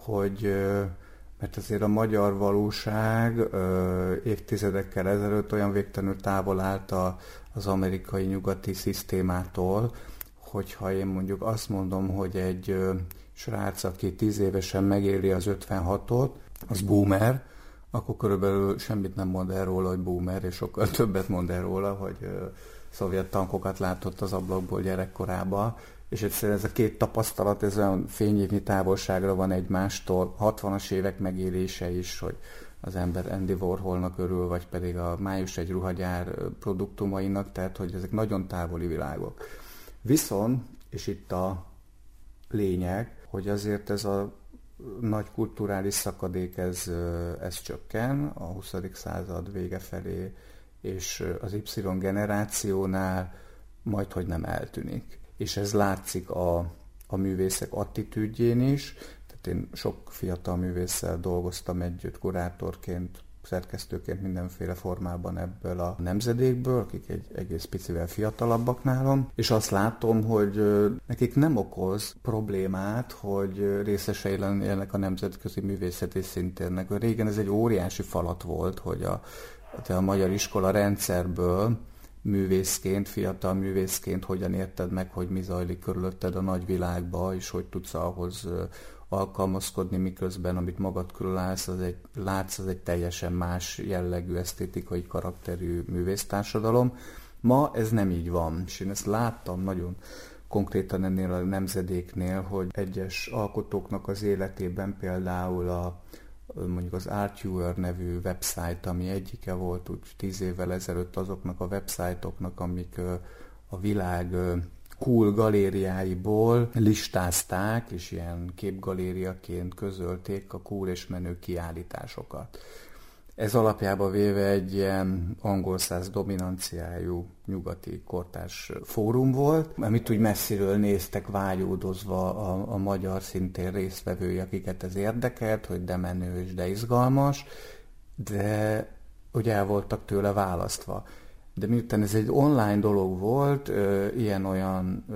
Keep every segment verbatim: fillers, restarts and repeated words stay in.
hogy mert azért a magyar valóság évtizedekkel ezelőtt olyan végtelenül távol állt az amerikai nyugati szisztémától, hogyha én mondjuk azt mondom, hogy egy srác, aki tíz évesen megéli az ötvenhatot, az boomer, akkor körülbelül semmit nem mond el róla, hogy boomer, és sokkal többet mond el róla, hogy szovjet tankokat látott az ablakból gyerekkorában, és egyszerűen ez a két tapasztalat, ez olyan fényévnyi távolságra van egymástól, hatvanas évek megélése is, hogy az ember Andy Warholnak örül, vagy pedig a Május egy ruhagyár produktumainak, tehát hogy ezek nagyon távoli világok. Viszont, és itt a lényeg, hogy azért ez a nagy kulturális szakadék, ez, ez csökken a huszadik század vége felé, és az Y generációnál majdhogy nem eltűnik. És ez látszik a, a művészek attitűdjén is, tehát én sok fiatal művésszel dolgoztam együtt kurátorként, szerkesztőként mindenféle formában ebből a nemzedékből, akik egy egész picivel fiatalabbak nálam, és azt látom, hogy nekik nem okoz problémát, hogy részesei lennének a nemzetközi művészeti szintérnek. Régen ez egy óriási falat volt, hogy a, a magyar iskola rendszerből művészként, fiatal művészként hogyan érted meg, hogy mi zajlik körülötted a nagyvilágba, és hogy tudsz ahhoz alkalmazkodni, miközben amit magad körül állsz, az egy, látsz, az egy teljesen más jellegű, esztétikai karakterű művésztársadalom. Ma ez nem így van, és én ezt láttam nagyon konkrétan ennél a nemzedéknél, hogy egyes alkotóknak az életében például a mondjuk az Artviewer nevű website, ami egyike volt úgy tíz évvel ezelőtt azoknak a website-oknak, amik a világ cool galériáiból listázták, és ilyen képgalériaként közölték a cool és menő kiállításokat. Ez alapjában véve egy ilyen angol száz dominanciájú nyugati kortárs fórum volt, amit úgy messziről néztek vágyódozva a, a magyar szintén résztvevői, akiket ez érdekelt, hogy de menő és de izgalmas, de ugye el voltak tőle választva. De miután ez egy online dolog volt, ilyen-olyan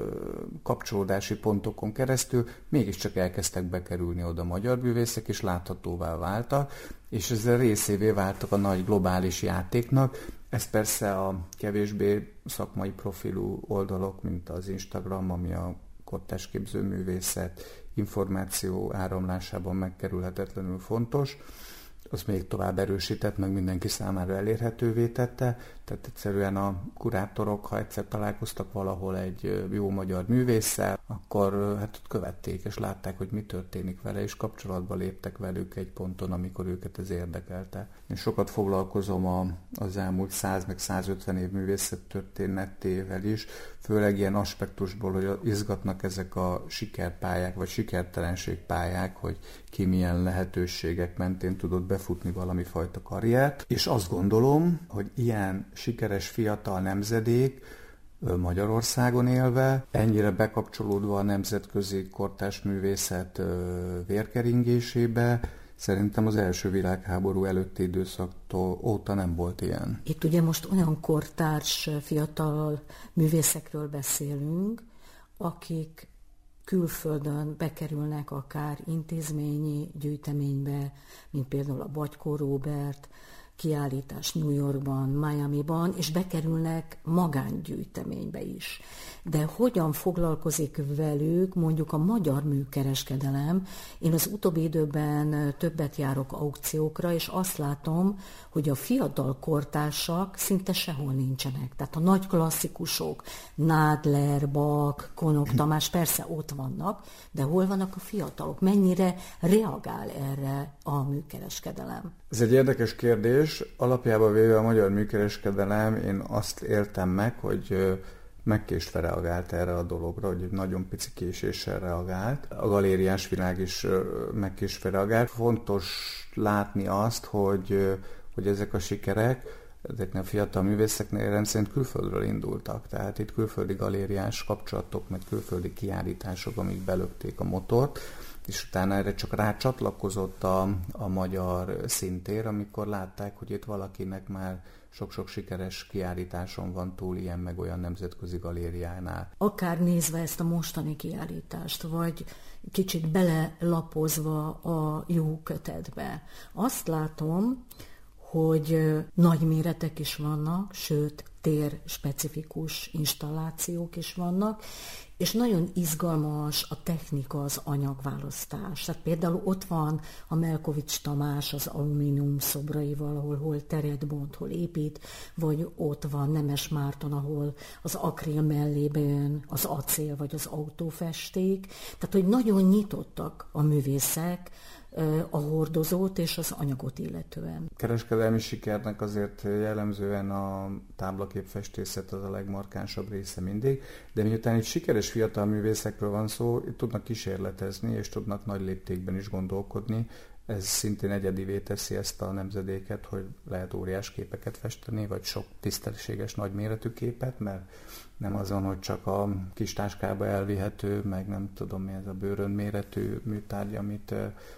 kapcsolódási pontokon keresztül, mégiscsak elkezdtek bekerülni oda magyar művészek, és láthatóvá váltak, és ezzel részévé váltak a nagy globális játéknak. Ez persze a kevésbé szakmai profilú oldalok, mint az Instagram, ami a kortárs képzőművészet információ áramlásában megkerülhetetlenül fontos, az még tovább erősített, meg mindenki számára elérhetővé tette, tehát egyszerűen a kurátorok, ha egyszer találkoztak valahol egy jó magyar művésszel, akkor hát ott követték, és látták, hogy mi történik vele, és kapcsolatba léptek velük egy ponton, amikor őket ez érdekelte. Én sokat foglalkozom a, az elmúlt száz meg százötven év művészettörténetével is, főleg ilyen aspektusból, hogy izgatnak ezek a sikerpályák, vagy sikertelenségpályák, hogy ki milyen lehetőségek mentén tudott befutni valami fajta karriert, és azt gondolom, hogy ilyen sikeres fiatal nemzedék Magyarországon élve, ennyire bekapcsolódva a nemzetközi kortárs művészet vérkeringésébe, szerintem az első világháború előtti időszaktól óta nem volt ilyen. Itt ugye most olyan kortárs fiatal művészekről beszélünk, akik külföldön bekerülnek akár intézményi gyűjteménybe, mint például a Batykó Róbert, kiállítás New Yorkban, Miamiban, és bekerülnek magángyűjteménybe is. De hogyan foglalkozik velük mondjuk a magyar műkereskedelem? Én az utóbbi időben többet járok aukciókra, és azt látom, hogy a fiatal kortársak szinte sehol nincsenek. Tehát a nagy klasszikusok, Nádler, Bach, Konok Tamás persze ott vannak, de hol vannak a fiatalok? Mennyire reagál erre a műkereskedelem? Ez egy érdekes kérdés. Alapjában véve a magyar műkereskedelem, én azt éltem meg, hogy megkésve reagált erre a dologra, hogy egy nagyon pici késéssel reagált. A galériás világ is megkésve reagált. Fontos látni azt, hogy, hogy ezek a sikerek, ezeknél a fiatal művészeknél rendszerint külföldről indultak. Tehát itt külföldi galériás kapcsolatok, meg külföldi kiállítások, amik belökték a motort. és utána erre csak rácsatlakozott a, a magyar színtér, amikor látták, hogy itt valakinek már sok-sok sikeres kiállításon van túl ilyen meg olyan nemzetközi galériánál. Akár nézve ezt a mostani kiállítást, vagy kicsit belelapozva a jó kötetbe, azt látom, hogy nagy méretek is vannak, sőt, tér specifikus installációk is vannak, és nagyon izgalmas a technika, az anyagválasztás. Tehát például ott van a Melkovics Tamás az alumínium szobraival, ahol hol teret bont, hol épít, vagy ott van Nemes Márton, ahol az akril mellébe jön az acél, vagy az autófesték. Tehát, hogy nagyon nyitottak a művészek a hordozót és az anyagot illetően. Kereskedelmi sikernek azért jellemzően a táblaképfestészet az a legmarkánsabb része mindig, de miután itt sikeres fiatal művészekről van szó, itt tudnak kísérletezni, és tudnak nagy léptékben is gondolkodni. Ez szintén egyedivé teszi ezt a nemzedéket, hogy lehet óriás képeket festeni, vagy sok tisztességes nagyméretű képet, mert nem azon, hogy csak a kis táskába elvihető, meg nem tudom mi ez a bőrön méretű műtárgy, amit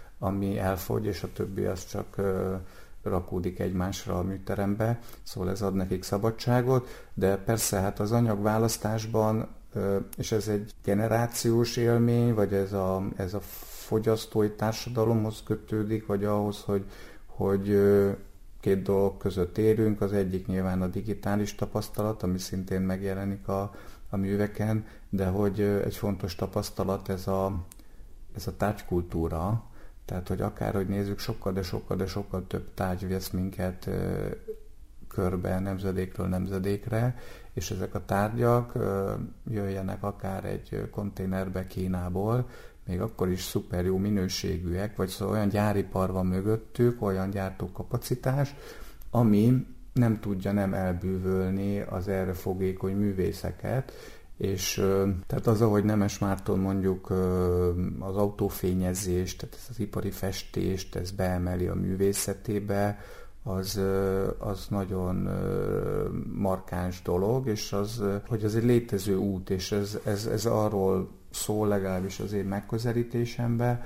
ami elfogy, és a többi az csak uh, rakódik egymásra a műterembe, szóval ez ad nekik szabadságot, de persze hát az anyagválasztásban, uh, és ez egy generációs élmény, vagy ez a, ez a fogyasztói társadalomhoz kötődik, vagy ahhoz, hogy, hogy uh, két dolog között érünk, az egyik nyilván a digitális tapasztalat, ami szintén megjelenik a, a műveken, de hogy uh, egy fontos tapasztalat ez a, ez a tárgykultúra. Tehát, hogy akárhogy nézzük, sokkal, de sokkal, de sokkal több tárgy vesz minket ö, körbe, nemzedékről nemzedékre, és ezek a tárgyak ö, jöjjenek akár egy konténerbe Kínából, még akkor is szuper jó minőségűek, vagy szóval olyan gyáripar van mögöttük, olyan gyártókapacitás, ami nem tudja nem elbűvölni az erre fogékony művészeket, és tehát az, ahogy Nemes Márton mondjuk az autófényezést, tehát ezt az ipari festést, ez beemeli a művészetébe, az, az nagyon markáns dolog, és az, hogy az egy létező út, és ez, ez, ez arról szól legalábbis az én megközelítésemben,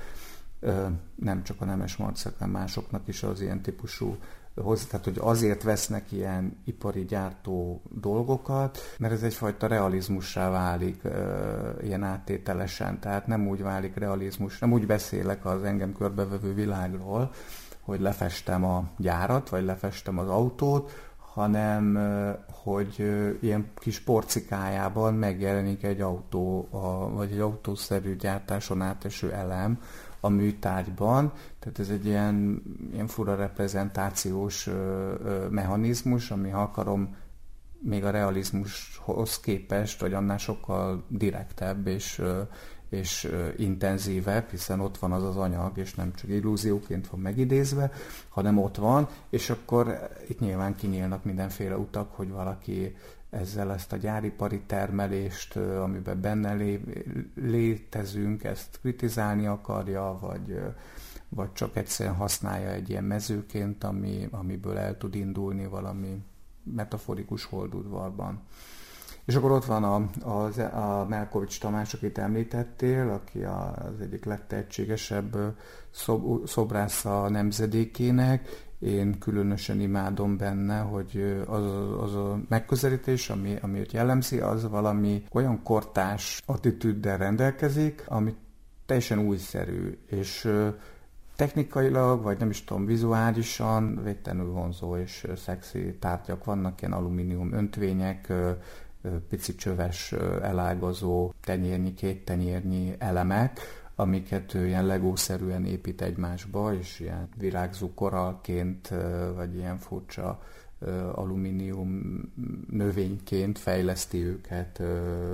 nem csak a Nemes Marcek, hanem másoknak is az ilyen típusú hozzá, tehát hogy azért vesznek ilyen ipari gyártó dolgokat, mert ez egyfajta realizmussá válik ilyen áttételesen, tehát nem úgy válik realizmus, nem úgy beszélek az engem körbevevő világról, hogy lefestem a gyárat, vagy lefestem az autót, hanem hogy ilyen kis porcikájában megjelenik egy autó, vagy egy autószerű gyártáson áteső elem a műtárgyban, tehát ez egy ilyen, ilyen fura reprezentációs ö, ö, mechanizmus, ami, ha akarom, még a realizmushoz képest, vagy annál sokkal direktebb és, ö, és ö, intenzívebb, hiszen ott van az az anyag, és nem csak illúzióként van megidézve, hanem ott van, és akkor itt nyilván kinyílnak mindenféle utak, hogy valaki ezzel ezt a gyáripari termelést, amiben benne lé, létezünk, ezt kritizálni akarja, vagy, vagy csak egyszerűen használja egy ilyen mezőként, ami, amiből el tud indulni valami metaforikus holdudvarban. És akkor ott van a, a, a Melkovics Tamás, akit említettél, aki az egyik legtehetségesebb szob, szobrásza a nemzedékének. Én különösen imádom benne, hogy az, az a megközelítés, ami, ami őt jellemzi, az valami olyan kortárs attitűddel rendelkezik, ami teljesen újszerű, és technikailag, vagy nem is tudom, vizuálisan végtelenül vonzó és szexi tárgyak vannak, ilyen alumínium öntvények, pici csöves elágazó tenyérnyi, két tenyérnyi elemek, amiket ő ilyen legószerűen épít egymásba, és ilyen virágzó korallként, vagy ilyen furcsa alumínium növényként fejleszti őket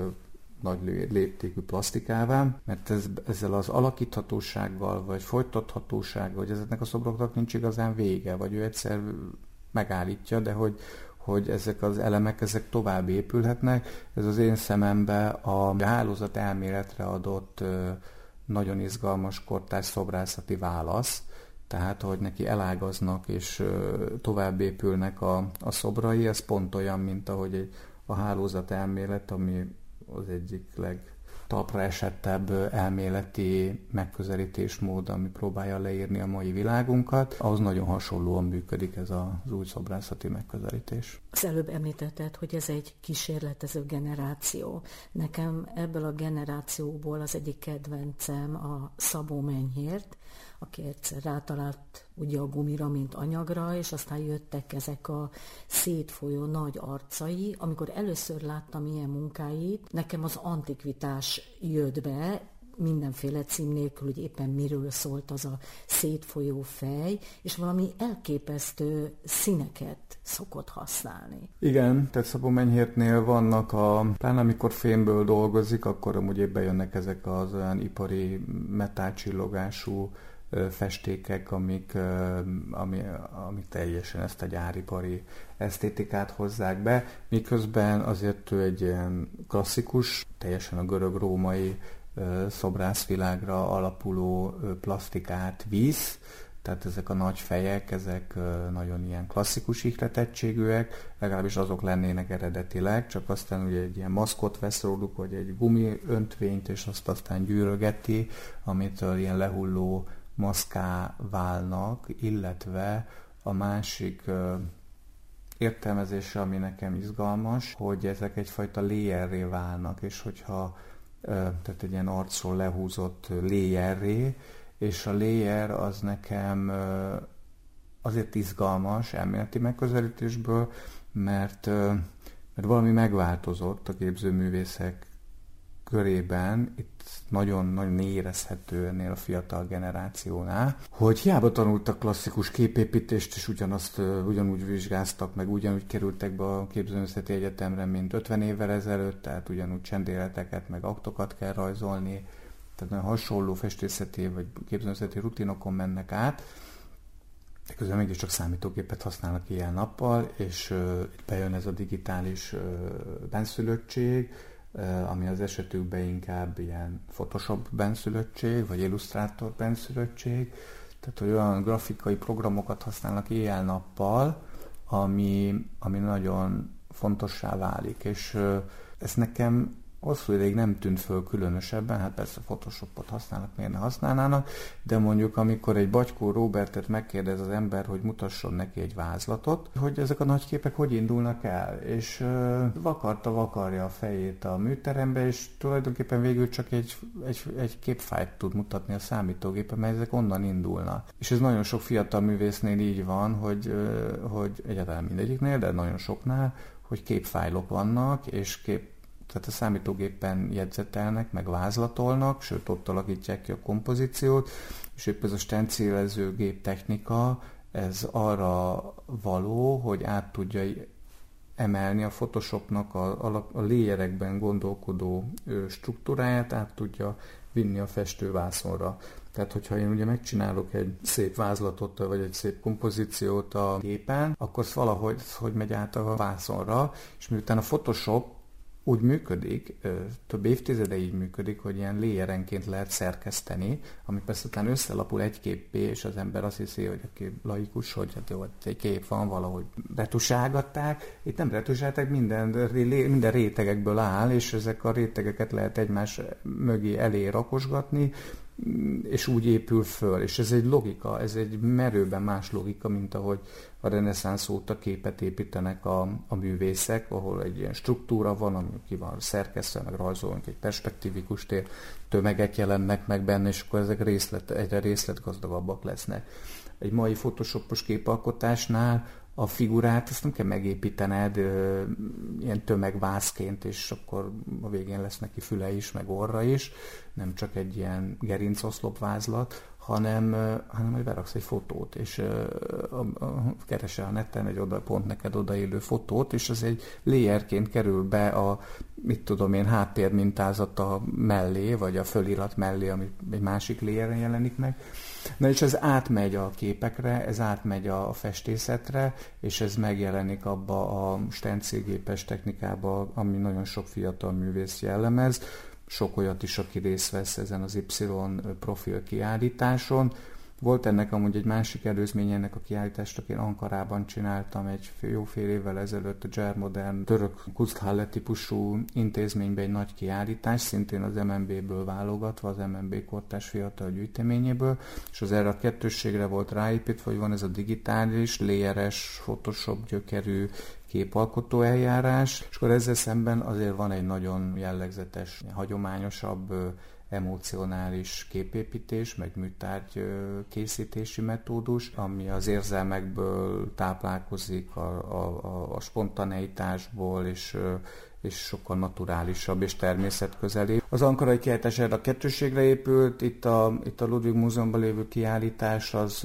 nagy léptékű plastikává, mert ez, ezzel az alakíthatósággal, vagy folytathatósággal, hogy ezeknek a szobroknak nincs igazán vége, vagy ő egyszer megállítja, de hogy hogy ezek az elemek, ezek tovább épülhetnek. Ez az én szemembe a hálózat elméletre adott nagyon izgalmas kortárs szobrászati válasz, tehát, hogy neki elágaznak és tovább épülnek a, a szobrai, ez pont olyan, mint ahogy egy, a hálózat elmélet, ami az egyik talpra esettebb elméleti megközelítésmód, ami próbálja leírni a mai világunkat, ahhoz nagyon hasonlóan működik ez az új szobrászati megközelítés. Az előbb említetted, hogy ez egy kísérletező generáció. Nekem ebből a generációból az egyik kedvencem a Szabó Menyhért, aki egyszer rátalált ugye a gumira, mint anyagra, és aztán jöttek ezek a szétfolyó nagy arcai. Amikor először láttam ilyen munkáit, nekem az antikvitás jött be, mindenféle cím nélkül, hogy éppen miről szólt az a szétfolyó fej, és valami elképesztő színeket szokott használni. Igen, tehát Szabó Menyhértnél vannak a, pláne amikor fémből dolgozik, akkor amúgy éppen jönnek ezek az olyan ipari metálcsillogású festékek, amik, ami, amik teljesen ezt a gyáripari esztétikát hozzák be, miközben azért ő egy ilyen klasszikus, teljesen a görög-római szobrászvilágra alapuló plastikát visz, tehát ezek a nagy fejek, ezek nagyon ilyen klasszikus ihletettségűek, legalábbis azok lennének eredetileg, csak aztán ugye egy ilyen maszkot vesz róluk, vagy egy gumi öntvényt, és azt aztán gyűrögeti, amitől ilyen lehulló maszká válnak, illetve a másik értelmezése, ami nekem izgalmas, hogy ezek egyfajta layerré válnak, és hogyha tehát egy ilyen arcról lehúzott layerré, és a layer az nekem azért izgalmas elméleti megközelítésből, mert, mert valami megváltozott a képzőművészek körében, itt nagyon-nagyon érezhető ennél a fiatal generációnál, hogy hiába tanultak klasszikus képépítést, és ugyanazt ugyanúgy vizsgáztak, meg ugyanúgy kerültek be a képzőművészeti egyetemre, mint ötven évvel ezelőtt, tehát ugyanúgy csendéleteket, meg aktokat kell rajzolni, tehát nagyon hasonló festészeti vagy képzőművészeti rutinokon mennek át, de közben mégiscsak számítógépet használnak éjjel-nappal, és uh, itt bejön ez a digitális uh, benszülöttség, ami az esetükben inkább ilyen Photoshop benszülöttség, vagy Illustrator benszülöttség, tehát hogy olyan grafikai programokat használnak éjjel-nappal, ami, ami nagyon fontossá válik, és ez nekem hosszú ideig nem tűnt föl különösebben, hát persze Photoshopot használnak, miért ne használnának, de mondjuk amikor egy Bagykó Róbertet megkérdez az ember, hogy mutasson neki egy vázlatot, hogy ezek a nagy képek hogy indulnak el, és uh, vakarta vakarja a fejét a műterembe, és tulajdonképpen végül csak egy, egy, egy képfájt tud mutatni a számítógépen, mert ezek onnan indulnak. És ez nagyon sok fiatal művésznél így van, hogy, uh, hogy egyáltalán mindegyiknél, de nagyon soknál, hogy képfájlok vannak, és kép tehát a számítógépen jegyzetelnek, meg vázlatolnak, sőt ott alakítják ki a kompozíciót, és épp ez a stencélező gép technika, ez arra való, hogy át tudja emelni a Photoshopnak a, a, a layerekben gondolkodó struktúráját, át tudja vinni a festővászonra. Tehát, hogyha én ugye megcsinálok egy szép vázlatot, vagy egy szép kompozíciót a gépen, akkor az valahogy hogy megy át a vászonra, és miután a Photoshop úgy működik, több évtizede így működik, hogy ilyen layerenként lehet szerkeszteni, ami persze után összelapul egy képpé, és az ember azt hiszi, hogy aki laikus, hogy hát jó, egy kép van, valahogy retusálgatták. Itt nem retusálták, minden, minden rétegekből áll, és ezek a rétegeket lehet egymás mögé elé rakosgatni, és úgy épül föl. És ez egy logika, ez egy merőben más logika, mint ahogy a reneszánsz óta képet építenek a, a művészek, ahol egy ilyen struktúra van, ami ki van szerkesztve, meg rajzolunk egy perspektívikus tér, tömegek jelennek meg benne, és akkor ezek részlet, egyre részletgazdagabbak lesznek. Egy mai photoshopos képalkotásnál a figurát azt nem kell megépítened ö, ilyen tömegvászként, és akkor a végén lesz neki füle is, meg orra is, nem csak egy ilyen gerincoszlopvázlat, hanem, ö, hanem hogy beraksz egy fotót, és ö, a, a, keresel a neten egy oda, pont neked odaillő fotót, és az egy layerként kerül be a, mit tudom én, háttérmintázata mellé, vagy a fölirat mellé, ami egy másik layeren jelenik meg. Na és ez átmegy a képekre, ez átmegy a festészetre, és ez megjelenik abba a stencélgépes technikába, ami nagyon sok fiatal művész jellemez. Sok olyat is, aki részt vesz ezen az Y profil kiállításon, Volt ennek amúgy egy másik előzménye ennek a kiállításnak, én Ankarában csináltam egy jó fél évvel ezelőtt a Germodern török Kunsthalle típusú intézményben egy nagy kiállítás, szintén az em en bé-ből válogatva, az em en bé kortárs fiatal gyűjteményéből, és az erre a kettősségre volt ráépítve, hogy van ez a digitális, layeres, Photoshop gyökerű képalkotó eljárás, és akkor ezzel szemben azért van egy nagyon jellegzetes, hagyományosabb, emocionális képépítés, meg műtárgy készítési metódus, ami az érzelmekből táplálkozik, a, a, a spontaneitásból, és, és sokkal naturálisabb és természetközeli. Az ankarai kiállítás erre a kettősségre épült, itt a, itt a Ludwig Múzeumban lévő kiállítás az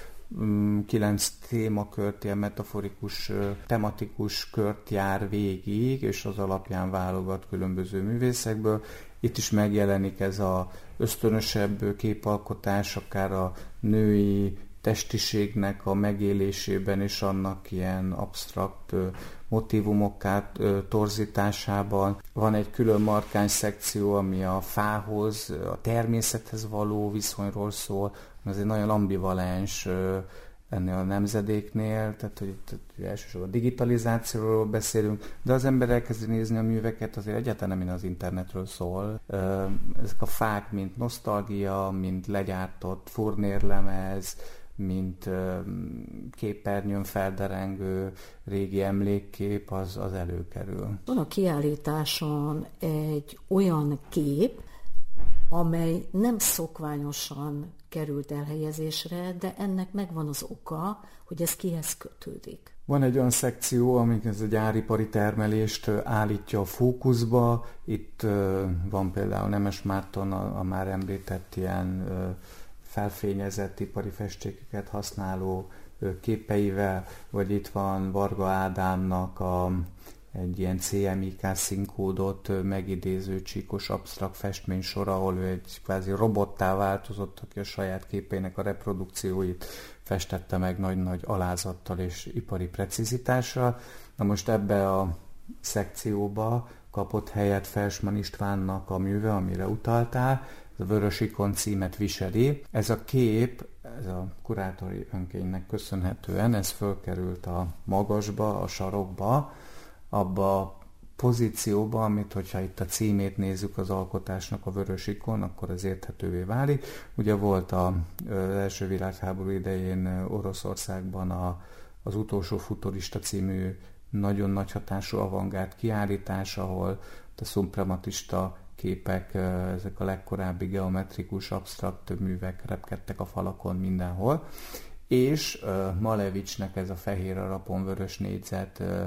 kilenc témakört, ilyen metaforikus, tematikus kört jár végig, és az alapján válogat különböző művészekből. Itt is megjelenik ez az ösztönösebb képalkotás, akár a női testiségnek a megélésében és annak ilyen absztrakt motívumokká torzításában. Van egy külön markáns szekció, ami a fához, a természethez való viszonyról szól, ez egy nagyon ambivalens ennél a nemzedéknél, tehát hogy itt elsősorban a digitalizációról beszélünk, de az ember elkezdi nézni a műveket, azért egyáltalán nem az internetről szól. Ezek a fák, mint nosztalgia, mint legyártott furnérlemez, mint képernyőn felderengő régi emlékkép, az, az előkerül. Van a kiállításon egy olyan kép, amely nem szokványosan került elhelyezésre, de ennek megvan az oka, hogy ez kihez kötődik. Van egy olyan szekció, amik ez a gyáripari termelést állítja a fókuszba. Itt van például Nemes Márton a, a már említett ilyen felfényezett ipari festékeket használó képeivel, vagy itt van Varga Ádámnak a egy ilyen cé em i ká színkódot megidéző csíkos absztrakt festmény sor, ahol ő egy kvázi robottá változott, aki a saját képeinek a reprodukcióit festette meg nagy-nagy alázattal és ipari precizitással. Na most ebbe a szekcióba kapott helyet Felsman Istvánnak a műve, amire utaltál, ez a Vörös ikon címet viseli. Ez a kép, ez a kurátori önkénynek köszönhetően, ez fölkerült a magasba, a sarokba, abba a pozícióba, amit, hogyha itt a címét nézzük az alkotásnak, a vörös ikon, akkor ez érthetővé válik. Ugye volt a, az első világháború idején Oroszországban a, az Utolsó futurista című nagyon nagy hatású avantgárd kiállítás, ahol a szuprematista képek, ezek a legkorábbi geometrikus, absztrakt művek repkedtek a falakon mindenhol, és uh, Malevicsnek ez a fehér alapon vörös négyzet uh,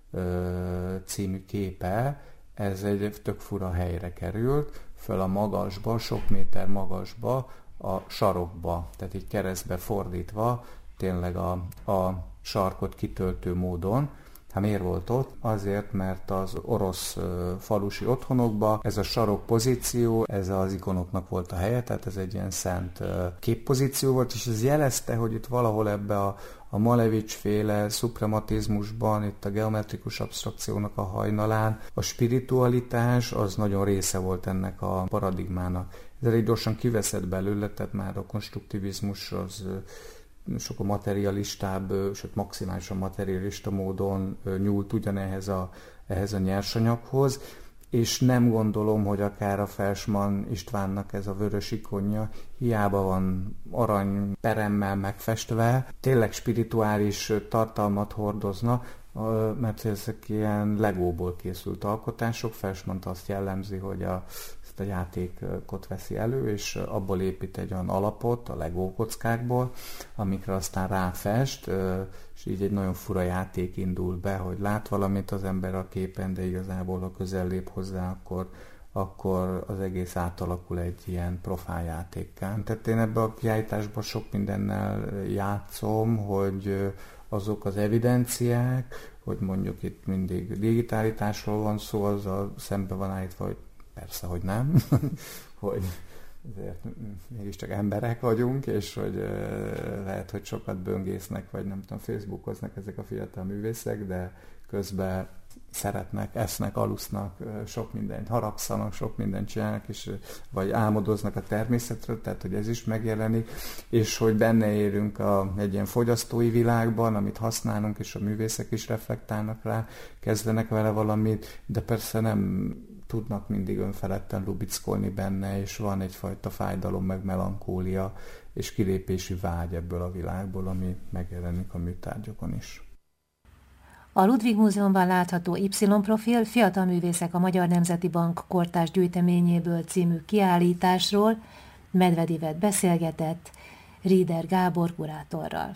című képe, ez egy tök fura helyre került, föl a magasba, sok méter magasba, a sarokba, tehát így keresztbe fordítva, tényleg a, a sarkot kitöltő módon. Hát miért volt ott? Azért, mert az orosz uh, falusi otthonokban ez a sarok pozíció, ez az ikonoknak volt a helye, tehát ez egy ilyen szent uh, képpozíció volt, és ez jelezte, hogy itt valahol ebbe a, a Malevics-féle szuprematizmusban, itt a geometrikus absztrakciónak a hajnalán, a spiritualitás az nagyon része volt ennek a paradigmának. Ez elég gyorsan kiveszett belőle, tehát már a konstruktivizmus az uh, sokkal materialistább, sőt maximálisan materialista módon nyúlt ugyanehhez a, ehhez a nyersanyaghoz, és nem gondolom, hogy akár a Felsman Istvánnak ez a vörös ikonja hiába van arany peremmel megfestve, tényleg spirituális tartalmat hordozna, mert ezek ilyen legóból készült alkotások. Felsman azt jellemzi, hogy a a játékot veszi elő, és abból épít egy olyan alapot, a Lego kockákból, amikre aztán ráfest, és így egy nagyon fura játék indul be, hogy lát valamit az ember a képen, de igazából, ha közel lép hozzá, akkor, akkor az egész átalakul egy ilyen profiljátékká. Tehát én ebben a kiállításban sok mindennel játszom, hogy azok az evidenciák, hogy mondjuk itt mindig digitálitásról van szó, azzal szembe van állítva, hogy persze, hogy nem, hogy azért mégiscsak emberek vagyunk, és hogy lehet, hogy sokat böngésznek, vagy nem tudom, Facebookoznak ezek a fiatal művészek, de közben szeretnek, esznek, alusznak, sok mindent haragszanak, sok mindent csinálnak, és, vagy álmodoznak a természetről, tehát hogy ez is megjelenik, és hogy benne élünk a, egy ilyen fogyasztói világban, amit használunk, és a művészek is reflektálnak rá, kezdenek vele valamit, de persze nem tudnak mindig önfeledten lubickolni benne, és van egyfajta fájdalom, meg melankólia, és kilépési vágy ebből a világból, ami megjelenik a műtárgyakon is. A Ludwig Múzeumban látható Y-profil Fiatal művészek a Magyar Nemzeti Bank kortárs gyűjteményéből című kiállításról Medved beszélgetett Rieder Gábor kurátorral.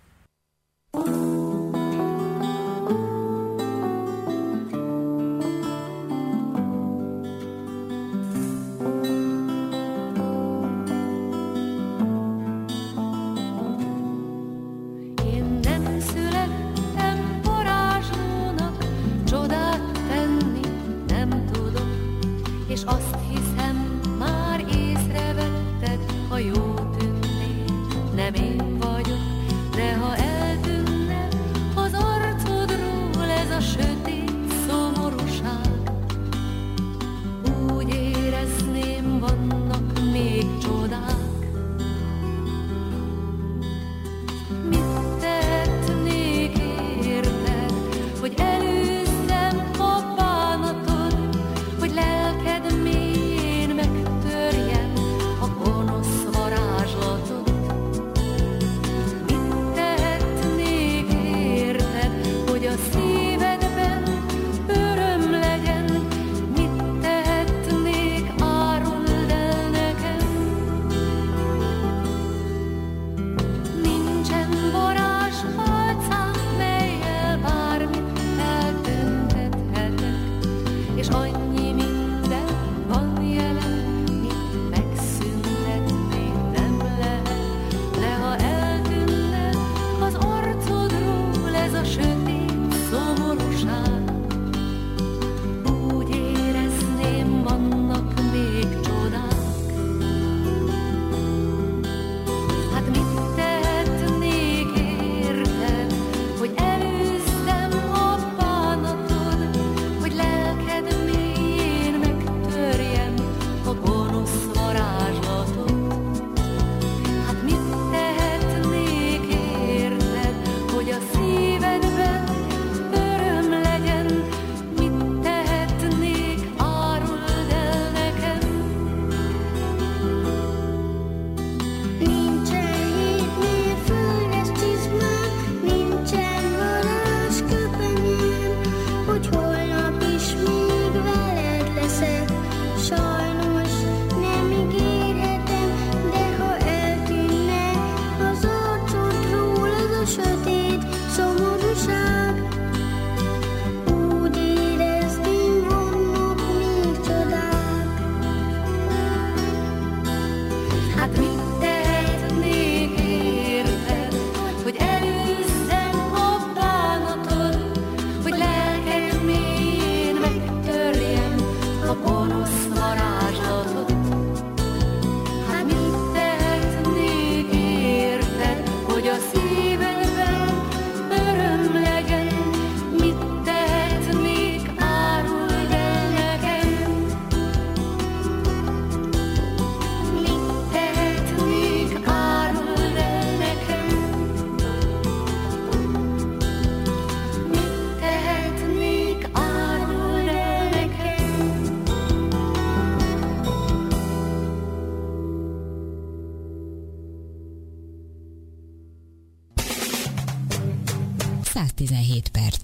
tizenhét perc.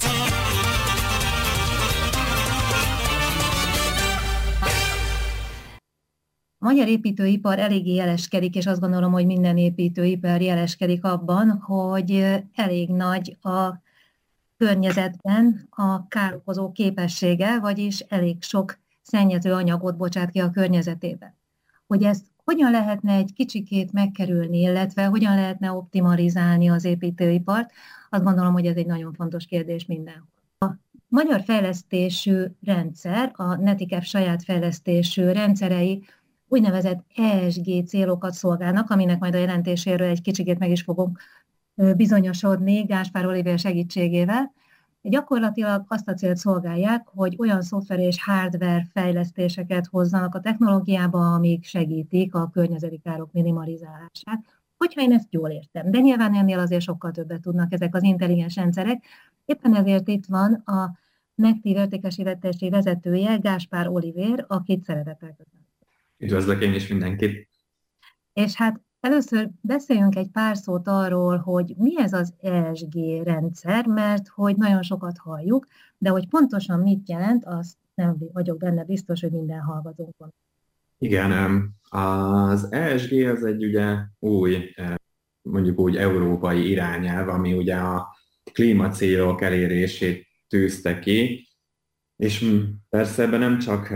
A magyar építőipar eléggé jeleskedik, és azt gondolom, hogy minden építőipar jeleskedik abban, hogy elég nagy a környezetben a károkozó képessége, vagyis elég sok szennyező anyagot bocsát ki a környezetébe. Hogy ezt hogyan lehetne egy kicsikét megkerülni, illetve hogyan lehetne optimalizálni az építőipart, azt gondolom, hogy ez egy nagyon fontos kérdés mindenhol. A magyar fejlesztésű rendszer, a Netikep saját fejlesztésű rendszerei úgynevezett E S G célokat szolgálnak, aminek majd a jelentéséről egy kicsikét meg is fogunk bizonyosodni Gáspár Olivér segítségével, Gyakorlatilag azt a célt szolgálják, hogy olyan szoftver és hardware fejlesztéseket hozzanak a technológiába, amik segítik a környezeti károk minimalizálását, hogyha én ezt jól értem. De nyilván ennél azért sokkal többet tudnak ezek az intelligens rendszerek. Éppen ezért itt van a Nektív értékesítettségi vezetője, Gáspár Olivér, akit szeretettel köszönöm. Üdvözlök én is mindenkit! És hát először beszéljünk egy pár szót arról, hogy mi ez az E S G rendszer, mert hogy nagyon sokat halljuk, de hogy pontosan mit jelent, azt nem vagyok benne biztos, hogy minden hallgatónkon. Igen, az E S G az egy ugye új, mondjuk úgy európai irányelv, ami ugye a klímacélok elérését tűzte ki, és persze ebben nem csak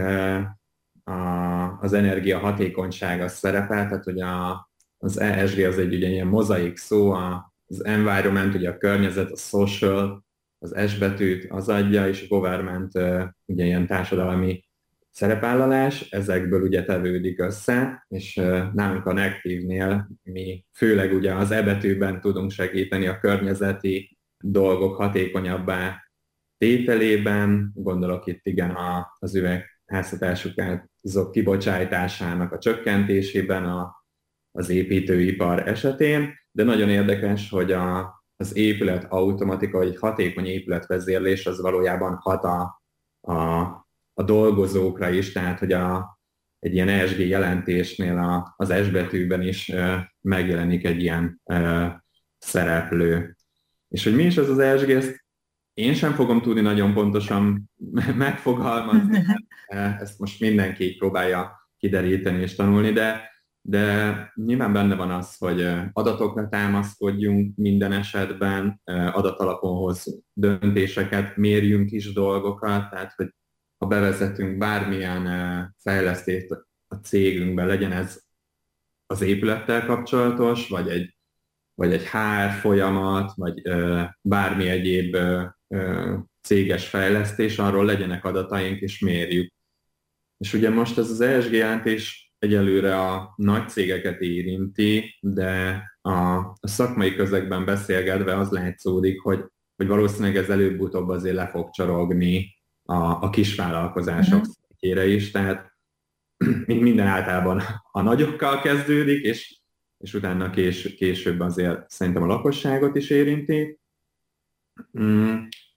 az energia hatékonysága szerepel, tehát ugye az E S G az egy ugye ilyen mozaik szó, az environment, ugye a környezet, a social, az S betűt az adja, és a government ugye ilyen társadalmi szerepvállalás, ezekből ugye tevődik össze, és nálunk a Nektívnél mi főleg ugye az E betűben tudunk segíteni a környezeti dolgok hatékonyabbá tételében, gondolok itt igen az üvegházhatású gázok kibocsátásának a csökkentésében a, az építőipar esetén, de nagyon érdekes, hogy a, az épület automatika, vagy egy hatékony épületvezérlés az valójában hat a, a, a dolgozókra is, tehát hogy a, egy ilyen E S G jelentésnél a, az S betűben is e, megjelenik egy ilyen e, szereplő. És hogy mi is ez az E S G, ezt én sem fogom tudni nagyon pontosan megfogalmazni, ezt most mindenki próbálja kideríteni és tanulni, de, de nyilván benne van az, hogy adatokra támaszkodjunk minden esetben, adatalapon hozzunk döntéseket, mérjünk is dolgokat, tehát hogy ha bevezetünk bármilyen fejlesztést a cégünkben, legyen ez az épülettel kapcsolatos, vagy egy, vagy egy há er folyamat, vagy bármi egyéb céges fejlesztés, arról legyenek adataink, és mérjük. És ugye most ez az E S G jelentés egyelőre a nagy cégeket érinti, de a, a szakmai közegben beszélgetve az látszódik, hogy, hogy valószínűleg ez előbb-utóbb azért le fog csorogni a, a kisvállalkozások mm. szintjére is, tehát mint minden általában a nagyokkal kezdődik, és, és utána kés, később azért szerintem a lakosságot is érinti. Mm.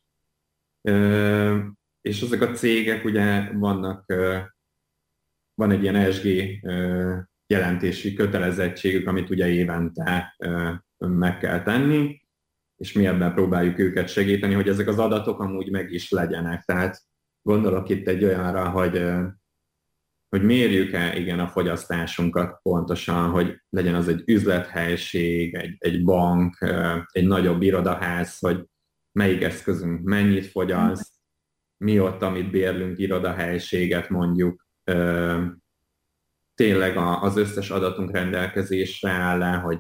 Ö, és ezek a cégek ugye vannak, ö, van egy ilyen E S G ö, jelentési kötelezettségük, amit ugye évente ö, meg kell tenni, és mi ebben próbáljuk őket segíteni, hogy ezek az adatok amúgy meg is legyenek. Tehát gondolok itt egy olyanra, hogy, ö, hogy mérjük-e igen a fogyasztásunkat pontosan, hogy legyen az egy üzlethelység, egy, egy bank, ö, egy nagyobb irodaház, hogy melyik eszközünk mennyit fogyaszt, mi ott, amit bérlünk, irodahelyiséget mondjuk, ö, tényleg a, az összes adatunk rendelkezésre áll-e, hogy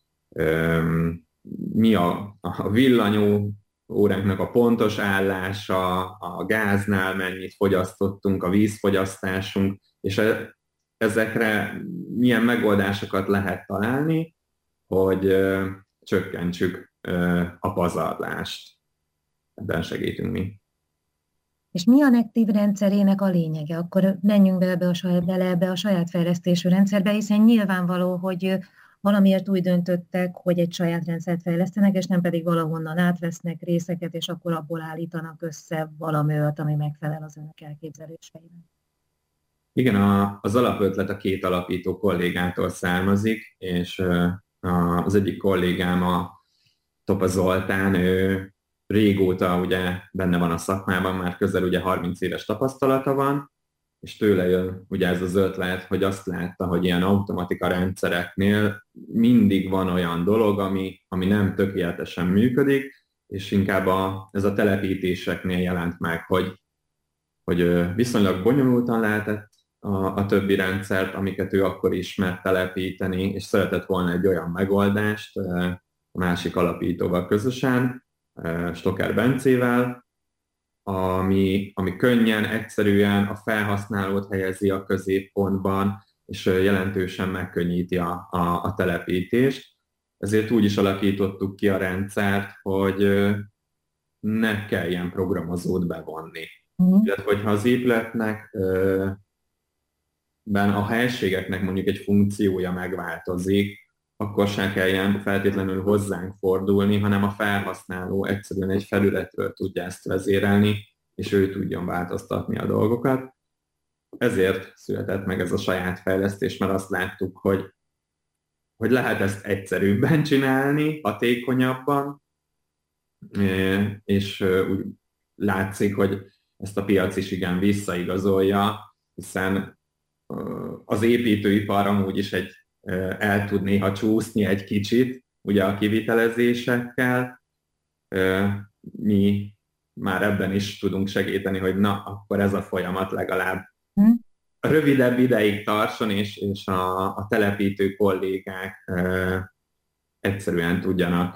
ö, mi a, a villanyó óránknak a pontos állása, a gáznál mennyit fogyasztottunk, a vízfogyasztásunk, és e, ezekre milyen megoldásokat lehet találni, hogy ö, csökkentsük ö, a pazarlást. Ebben segítünk mi. És mi a Nektív rendszerének a lényege? Akkor menjünk bele ebbe a saját, bele ebbe a saját fejlesztésű rendszerbe, hiszen nyilvánvaló, hogy valamiért úgy döntöttek, hogy egy saját rendszert fejlesztenek, és nem pedig valahonnan átvesznek részeket, és akkor abból állítanak össze valamit, ami megfelel az önök elképzeléseinek. Igen, a, az alapötlet a két alapító kollégától származik, és az egyik kollégám, a Topa Zoltán, ő régóta ugye benne van a szakmában, már közel ugye harminc éves tapasztalata van, és tőle jön ugye ez az ötlet, hogy azt látta, hogy ilyen automatika rendszereknél mindig van olyan dolog, ami, ami nem tökéletesen működik, és inkább a, ez a telepítéseknél jelent meg, hogy, hogy viszonylag bonyolultan lehetett a, a többi rendszert, amiket ő akkor ismert telepíteni, és szeretett volna egy olyan megoldást a másik alapítóval közösen, Stocker Bencével, ami, ami könnyen, egyszerűen a felhasználót helyezi a középpontban, és jelentősen megkönnyíti a, a, a telepítést. Ezért úgy is alakítottuk ki a rendszert, hogy ne kelljen programozót bevonni. Uh-huh. Illetve, hogyha az épületnek ben a helységeknek mondjuk egy funkciója megváltozik, akkor se kelljen feltétlenül hozzánk fordulni, hanem a felhasználó egyszerűen egy felületről tudja ezt vezérelni, és ő tudjon változtatni a dolgokat. Ezért született meg ez a saját fejlesztés, mert azt láttuk, hogy, hogy lehet ezt egyszerűbben csinálni, hatékonyabban, és úgy látszik, hogy ezt a piac is igen visszaigazolja, hiszen az építőipar amúgy is egy, el tud néha csúszni egy kicsit, ugye a kivitelezésekkel. Mi már ebben is tudunk segíteni, hogy na, akkor ez a folyamat legalább rövidebb ideig tartson, és, és a, a telepítő kollégák egyszerűen tudjanak